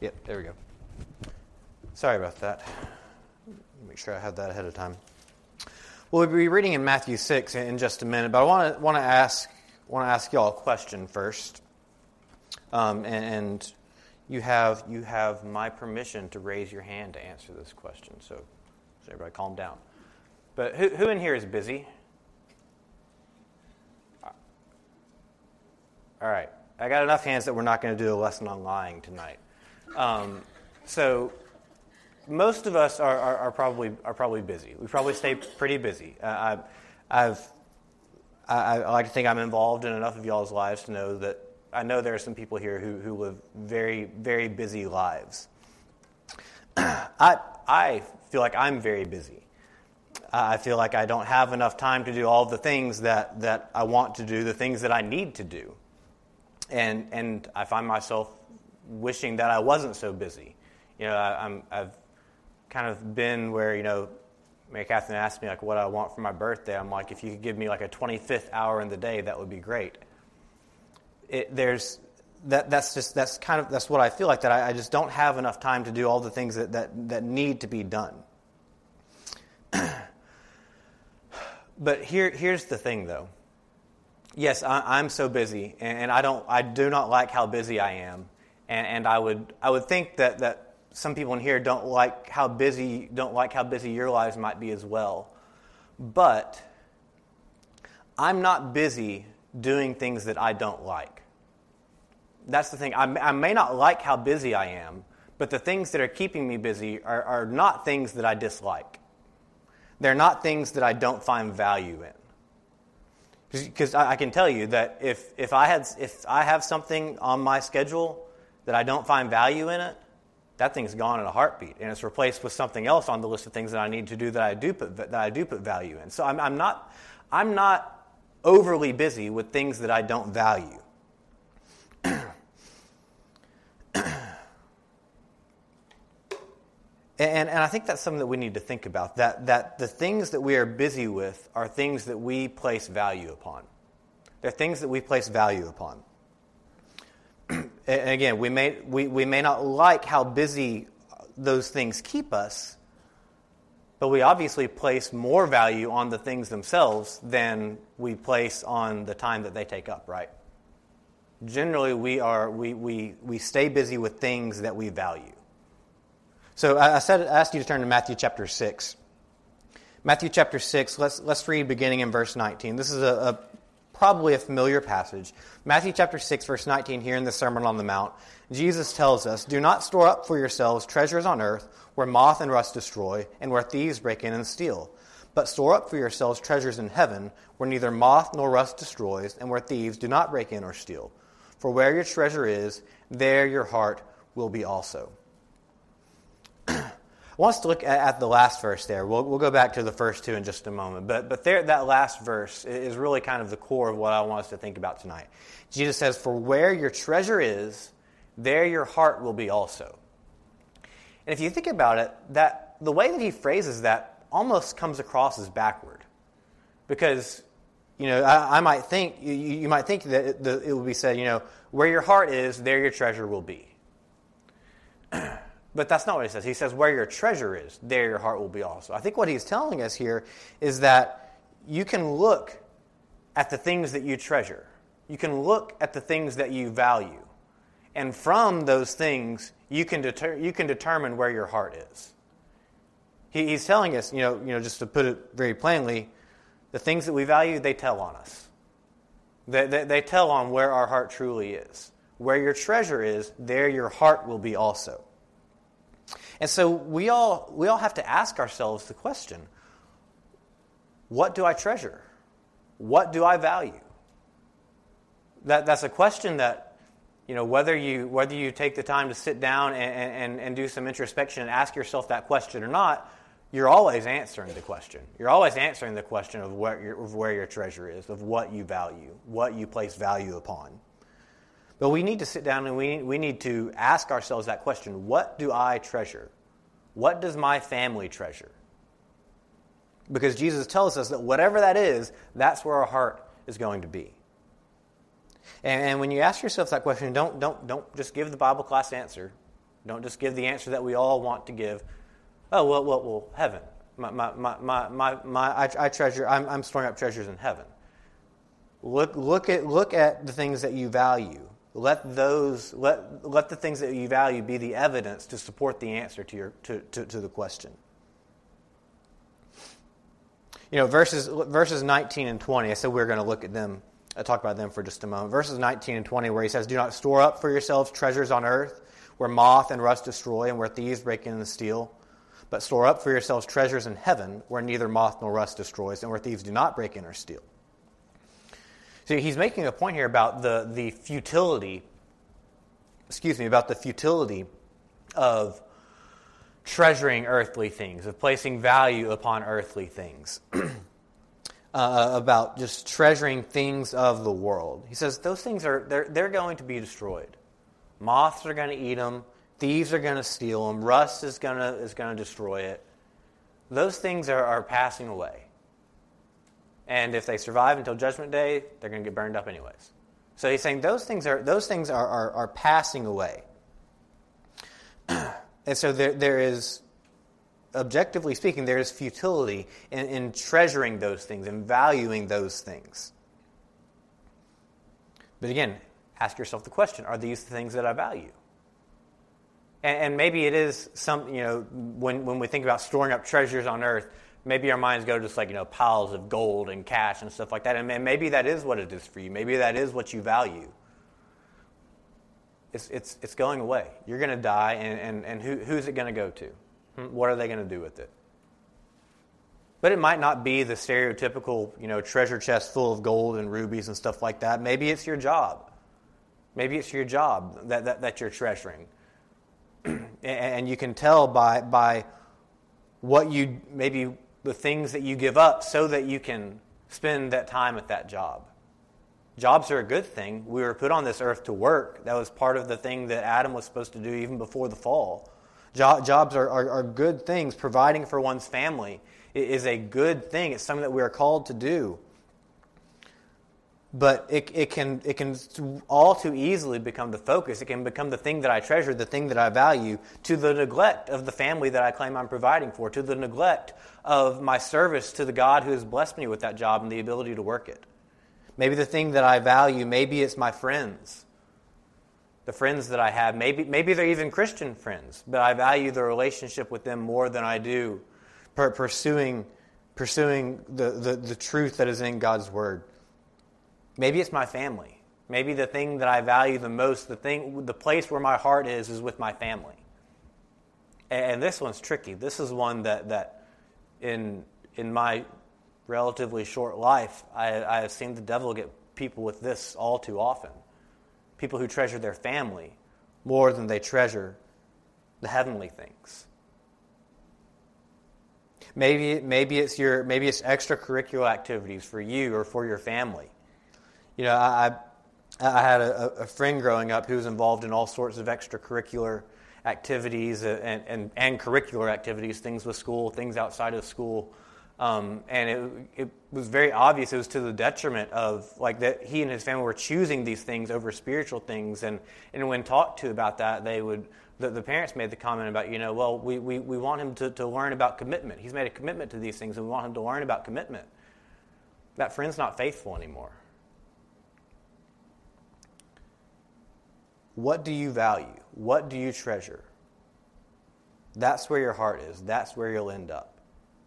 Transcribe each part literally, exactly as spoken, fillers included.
Yep, there we go. Sorry about that. Make sure I had that ahead of time. We'll be reading in Matthew six in just a minute, but I want to want to ask want to ask y'all a question first. Um, and, and you have you have my permission to raise your hand to answer this question. So, so everybody, calm down. But who who in here is busy? All right, I got enough hands that we're not going to do a lesson on lying tonight. Um, so. Most of us are, are, are probably are probably busy. We probably stay pretty busy. Uh, I, I've I, I like to think I'm involved in enough of y'all's lives to know that I know there are some people here who, who live very very busy lives. I I feel like I'm very busy. I feel like I don't have enough time to do all the things that, that I want to do, the things that I need to do, and and I find myself wishing that I wasn't so busy. You know, I, I'm I've kind of been where, you know, Mary Catherine asked me like what I want for my birthday. I'm like, if you could give me like a twenty-fifth hour in the day, that would be great. It, there's that. That's just that's kind of that's what I feel like, that I, I just don't have enough time to do all the things that that, that need to be done. But here here's the thing, though. Yes, I, I'm so busy, and, and I don't I do not like how busy I am, and, and I would I would think that that. Some people in here don't like how busy don't like how busy your lives might be as well. But I'm not busy doing things that I don't like. That's the thing. I, I may not like how busy I am, but the things that are keeping me busy are, are not things that I dislike. They're not things that I don't find value in. Because I, I can tell you that if if I had if I have something on my schedule that I don't find value in it, that thing's gone in a heartbeat, and it's replaced with something else on the list of things that I need to do that I do put that I do put value in. So I'm, I'm not I'm not overly busy with things that I don't value. and, and I think that's something that we need to think about. That that the things that we are busy with are things that we place value upon. They're things that we place value upon. And again, we may we, we may not like how busy those things keep us, but we obviously place more value on the things themselves than we place on the time that they take up, right? Generally, we are we we, we stay busy with things that we value. So I said I asked you to turn to Matthew chapter six. Matthew chapter six, let's let's read beginning in verse nineteen. This is a, a probably a familiar passage. Matthew chapter six, verse nineteen, here in the Sermon on the Mount, Jesus tells us, "Do not store up for yourselves treasures on earth, where moth and rust destroy, and where thieves break in and steal. But store up for yourselves treasures in heaven, where neither moth nor rust destroys, and where thieves do not break in or steal. For where your treasure is, there your heart will be also." I want us to look at the last verse there. We'll, we'll go back to the first two in just a moment. But but there, that last verse is really kind of the core of what I want us to think about tonight. Jesus says, "For where your treasure is, there your heart will be also." And if you think about it, that the way that he phrases that almost comes across as backward. Because, you know, I, I might think, you, you might think that it, the, it would be said, you know, where your heart is, there your treasure will be. But that's not what he says. He says, where your treasure is, there your heart will be also. I think what he's telling us here is that you can look at the things that you treasure. You can look at the things that you value. And from those things, you can deter, you can determine where your heart is. He, he's telling us, you know, you know, just to put it very plainly, the things that we value, they tell on us. They, they, they tell on where our heart truly is. Where your treasure is, there your heart will be also. And so we all we all have to ask ourselves the question, what do I treasure? What do I value? That that's a question that, you know, whether you whether you take the time to sit down and, and, and do some introspection and ask yourself that question or not, you're always answering the question. You're always answering the question of where your, of where your treasure is, of what you value, what you place value upon. But we need to sit down and we we need to ask ourselves that question. What do I treasure? What does my family treasure? Because Jesus tells us that whatever that is, that's where our heart is going to be. And, and when you ask yourself that question, don't don't don't just give the Bible class answer. Don't just give the answer that we all want to give. Oh, well, well, well heaven. My, my, my, my, my, my I, I treasure. I'm, I'm storing up treasures in heaven. Look, look at, look at the things that you value. Let those, let, let the things that you value be the evidence to support the answer to your, to, to, to the question. You know, verses, verses nineteen and twenty. I said we we're going to look at them. I'll talk about them for just a moment. Verses nineteen and twenty, where he says, "Do not store up for yourselves treasures on earth, where moth and rust destroy, and where thieves break in and steal. But store up for yourselves treasures in heaven, where neither moth nor rust destroys, and where thieves do not break in or steal." So he's making a point here about the, the futility, excuse me, about the futility of treasuring earthly things, of placing value upon earthly things, uh, about just treasuring things of the world. He says those things are they're they're going to be destroyed. Moths are going to eat them. Thieves are going to steal them. Rust is going to is going to destroy it. Those things are, are passing away. And if they survive until Judgment Day, they're going to get burned up anyways. So he's saying those things are those things are are, are passing away. And so there there is, objectively speaking, there is futility in, in treasuring those things and valuing those things. But again, ask yourself the question: are these the things that I value? And, and maybe it is some, you know, when when we think about storing up treasures on earth, maybe our minds go to just like, you know, piles of gold and cash and stuff like that. And maybe that is what it is for you. Maybe that is what you value. It's it's it's going away. You're going to die, and, and, and who who's it going to go to? What are they going to do with it? But it might not be the stereotypical, you know, treasure chest full of gold and rubies and stuff like that. Maybe it's your job. Maybe it's your job that, that, that you're treasuring. And you can tell by by what you, maybe the things that you give up so that you can spend that time at that job. Jobs are a good thing. We were put on this earth to work. That was part of the thing that Adam was supposed to do even before the fall. Jo- jobs are, are, are good things. Providing for one's family is a good thing. It's something that we are called to do. But it, it can it can all too easily become the focus. It can become the thing that I treasure, the thing that I value, to the neglect of the family that I claim I'm providing for, to the neglect of my service to the God who has blessed me with that job and the ability to work it. Maybe the thing that I value, maybe it's my friends. The friends that I have, maybe maybe they're even Christian friends, but I value the relationship with them more than I do per- pursuing pursuing the, the, the truth that is in God's Word. Maybe it's my family. Maybe the thing that I value the most, the thing, the place where my heart is, is with my family. And, and this one's tricky. This is one that that in in my relatively short life, I, I have seen the devil get people with this all too often. People who treasure their family more than they treasure the heavenly things. Maybe maybe it's your maybe it's extracurricular activities for you or for your family. You know, I I had a, a friend growing up who was involved in all sorts of extracurricular activities and, and, and curricular activities, things with school, things outside of school. Um, and it, it was very obvious it was to the detriment of, like, that he and his family were choosing these things over spiritual things. And, and when talked to about that, they would, the, the parents made the comment about, you know, well, we, we, we want him to, to learn about commitment. He's made a commitment to these things, and we want him to learn about commitment. That friend's not faithful anymore. What do you value? What do you treasure? That's where your heart is. That's where you'll end up.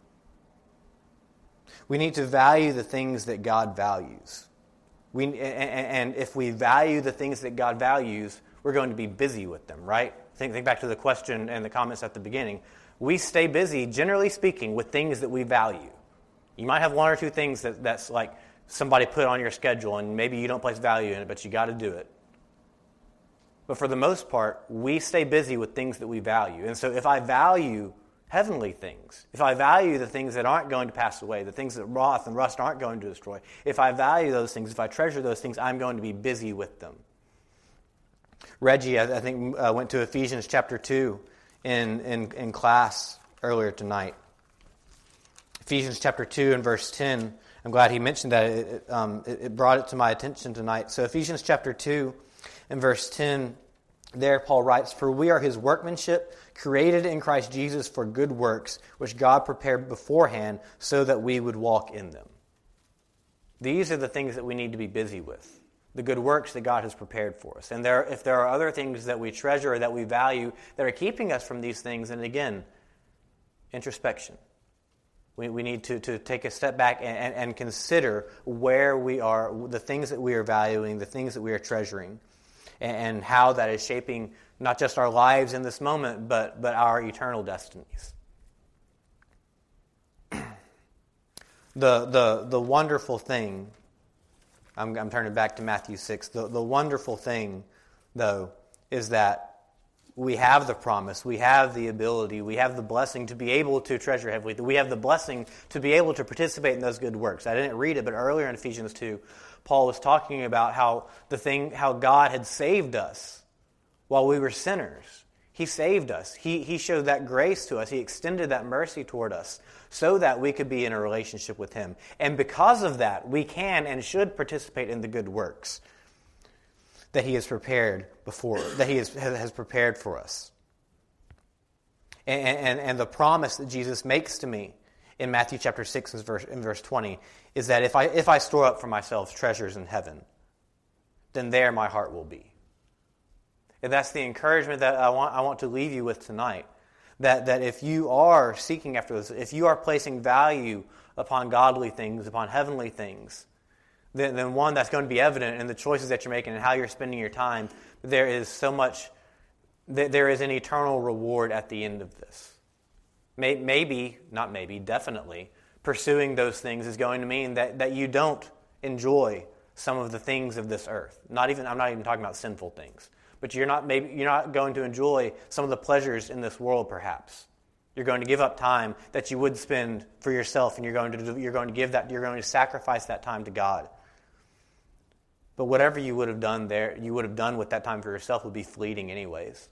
We need to value the things that God values. We, and if we value the things that God values, we're going to be busy with them, right? Think, think back to the question and the comments at the beginning. We stay busy, generally speaking, with things that we value. You might have one or two things that, that's like somebody put on your schedule, and maybe you don't place value in it, but you got to do it. But for the most part, we stay busy with things that we value. And so if I value heavenly things, if I value the things that aren't going to pass away, the things that moth and rust aren't going to destroy, if I value those things, if I treasure those things, I'm going to be busy with them. Reggie, I, I think, uh, went to Ephesians chapter two in, in, in class earlier tonight. Ephesians chapter two and verse ten. I'm glad he mentioned that. It, it, um, it, it brought it to my attention tonight. So Ephesians chapter two and verse ten, There, Paul writes, "For we are his workmanship, created in Christ Jesus for good works, which God prepared beforehand so that we would walk in them." These are the things that we need to be busy with, the good works that God has prepared for us. And there, if there are other things that we treasure or that we value that are keeping us from these things, and again, introspection. We, we need to, to take a step back and, and, and consider where we are, the things that we are valuing, the things that we are treasuring, and, and how that is shaping not just our lives in this moment, but, but our eternal destinies. The, the, the wonderful thing, I'm, I'm turning back to Matthew six, the, the wonderful thing, though, is that we have the promise, we have the ability, we have the blessing to be able to treasure heavenly. We have the blessing to be able to participate in those good works. I didn't read it, but earlier in Ephesians two, Paul was talking about how the thing, how God had saved us while we were sinners. He saved us. He, he showed that grace to us. He extended that mercy toward us so that we could be in a relationship with Him. And because of that, we can and should participate in the good works that He has prepared before, that He has, has prepared for us. And, and, and the promise that Jesus makes to me in Matthew chapter six and verse, in verse twenty is that if I, if I store up for myself treasures in heaven, then there my heart will be. And that's the encouragement that I want, I want to leave you with tonight. That, that if you are seeking after this, if you are placing value upon godly things, upon heavenly things, then, then one, that's going to be evident in the choices that you're making and how you're spending your time. There is so much, there is an eternal reward at the end of this. Maybe, not maybe, definitely, pursuing those things is going to mean that, that you don't enjoy some of the things of this earth. Not even, I'm not even talking about sinful things. But you're not maybe you're not going to enjoy some of the pleasures in this world, perhaps. You're going to give up time that you would spend for yourself, and you're going to do, you're going to give that you're going to sacrifice that time to God. But whatever you would have done there, you would have done with that time for yourself would be fleeting anyways.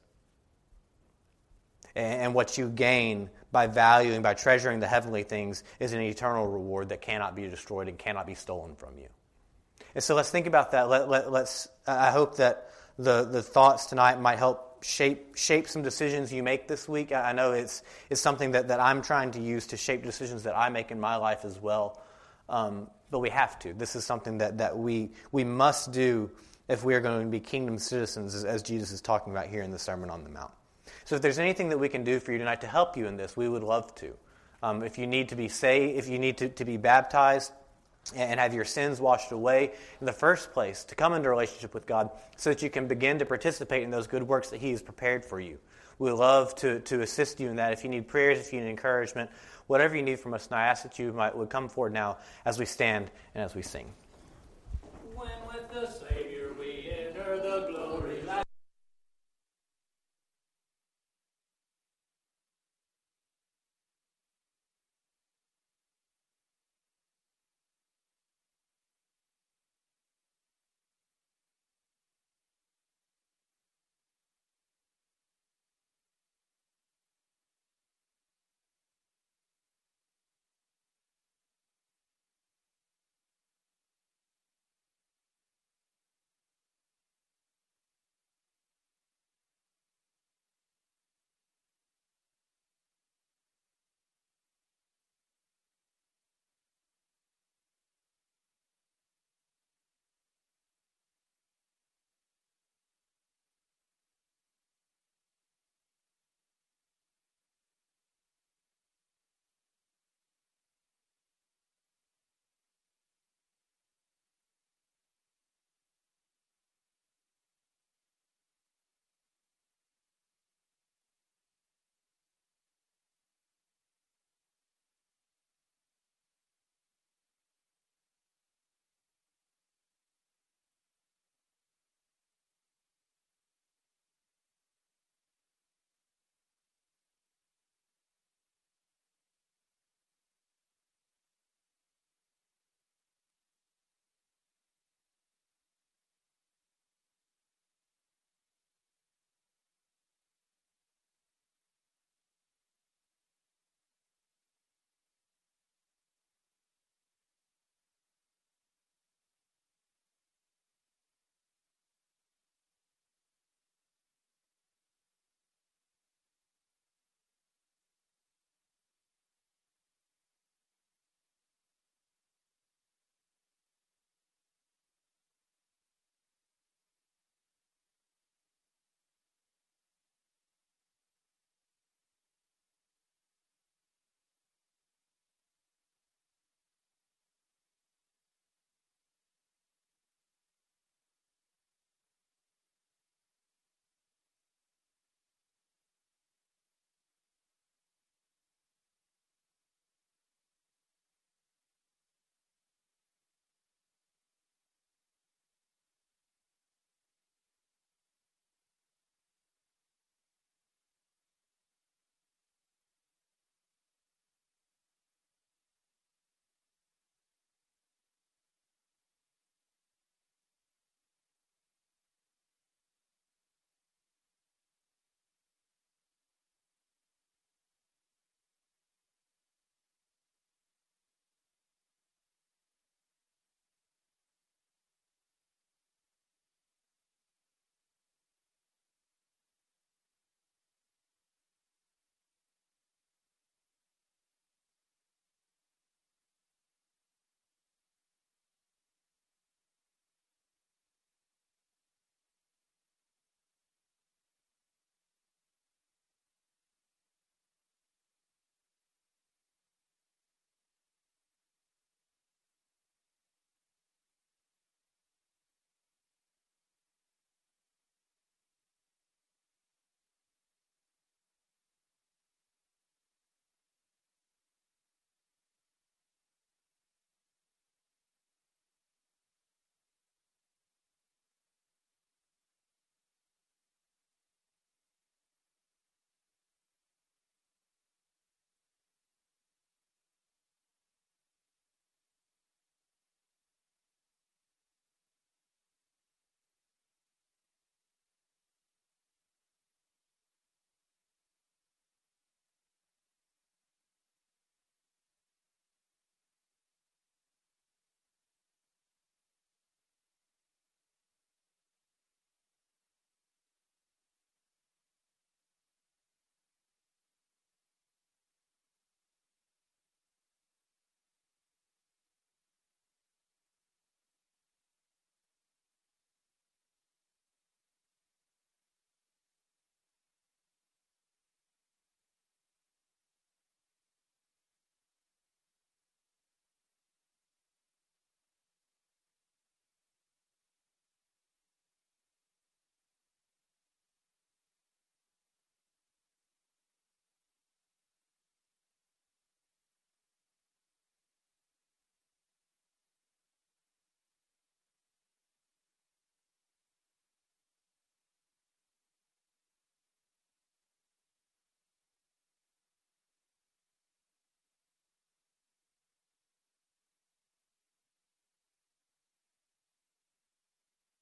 And, and what you gain by valuing, by treasuring the heavenly things, is an eternal reward that cannot be destroyed and cannot be stolen from you. And so let's think about that. Let, let, let's. I hope that The, the thoughts tonight might help shape shape some decisions you make this week. I know it's it's something that, that I'm trying to use to shape decisions that I make in my life as well. Um, but we have to. This is something that, that we we must do if we are going to be kingdom citizens, as, as Jesus is talking about here in the Sermon on the Mount. So if there's anything that we can do for you tonight to help you in this, we would love to. Um, if you need to be saved, if you need to, to be baptized, and have your sins washed away in the first place, to come into a relationship with God so that you can begin to participate in those good works that He has prepared for you. We would love to, to assist you in that. If you need prayers, if you need encouragement, whatever you need from us, and I ask that you might would come forward now as we stand and as we sing. When with the Savior